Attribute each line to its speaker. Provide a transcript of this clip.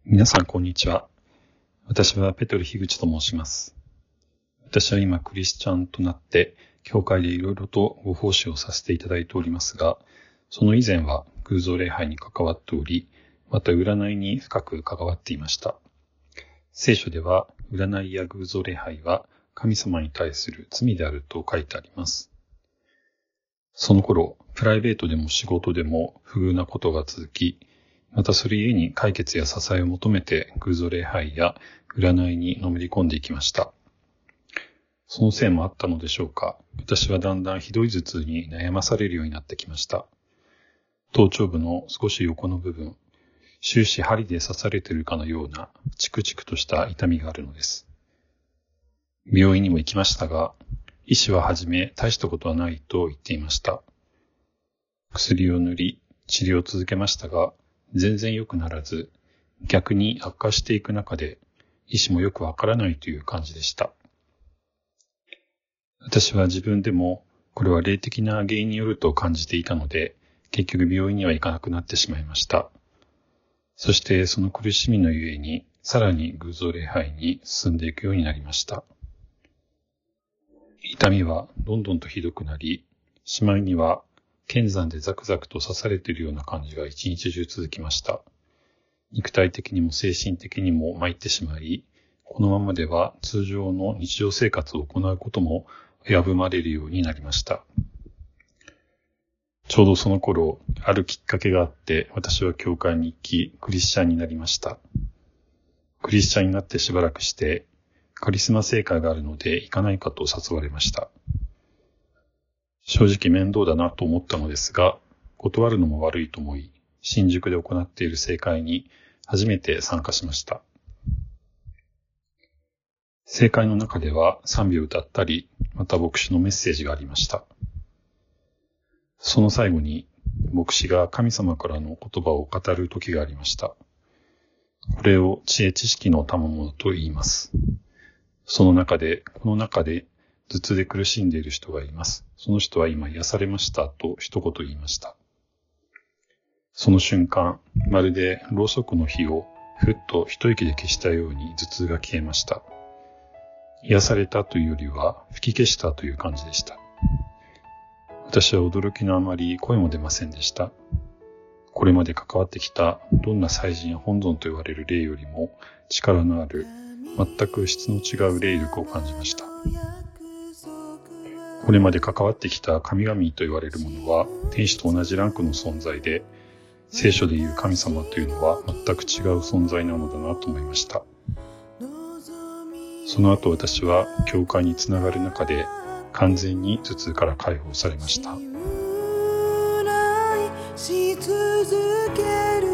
Speaker 1: 皆さんこんにちは。私はペトル樋口と申します。私は今クリスチャンとなって教会でいろいろとご奉仕をさせていただいておりますが、その以前は偶像礼拝に関わっており、また占いに深く関わっていました。聖書では占いや偶像礼拝は神様に対する罪であると書いてあります。その頃、プライベートでも仕事でも不遇なことが続き、またそれゆえに解決や支えを求めて偶像礼拝や占いにのめり込んでいきました。そのせいもあったのでしょうか、私はだんだんひどい頭痛に悩まされるようになってきました。頭頂部の少し横の部分、終始針で刺されているかのようなチクチクとした痛みがあるのです。病院にも行きましたが、医師ははじめ大したことはないと言っていました。薬を塗り、治療を続けましたが、全然良くならず、逆に悪化していく中で、医師もよくわからないという感じでした。私は自分でも、これは霊的な原因によると感じていたので、結局病院には行かなくなってしまいました。そしてその苦しみのゆえに、さらに偶像礼拝に進んでいくようになりました。痛みはどんどんとひどくなり、しまいには剣山でザクザクと刺されているような感じが一日中続きました。肉体的にも精神的にも参ってしまい、このままでは通常の日常生活を行うことも危ぶまれるようになりました。ちょうどその頃、あるきっかけがあって私は教会に行き、クリスチャンになりました。クリスチャンになってしばらくして、カリスマ聖会があるので行かないかと誘われました。正直面倒だなと思ったのですが、断るのも悪いと思い、新宿で行っている聖会に初めて参加しました。聖会の中では賛美を歌ったり、また牧師のメッセージがありました。その最後に、牧師が神様からの言葉を語る時がありました。これを知恵知識の賜物と言います。この中で、頭痛で苦しんでいる人がいます。その人は今癒されましたと一言言いました。その瞬間、まるでろうそくの火をふっと一息で消したように頭痛が消えました。癒されたというよりは吹き消したという感じでした。私は驚きのあまり声も出ませんでした。これまで関わってきたどんな祭神や本尊と言われる霊よりも力のある全く質の違う霊力を感じました。これまで関わってきた神々と言われるものは天使と同じランクの存在で、聖書でいう神様というのは全く違う存在なのだなと思いました。その後私は教会につながる中で完全に頭痛から解放されました。
Speaker 2: し続ける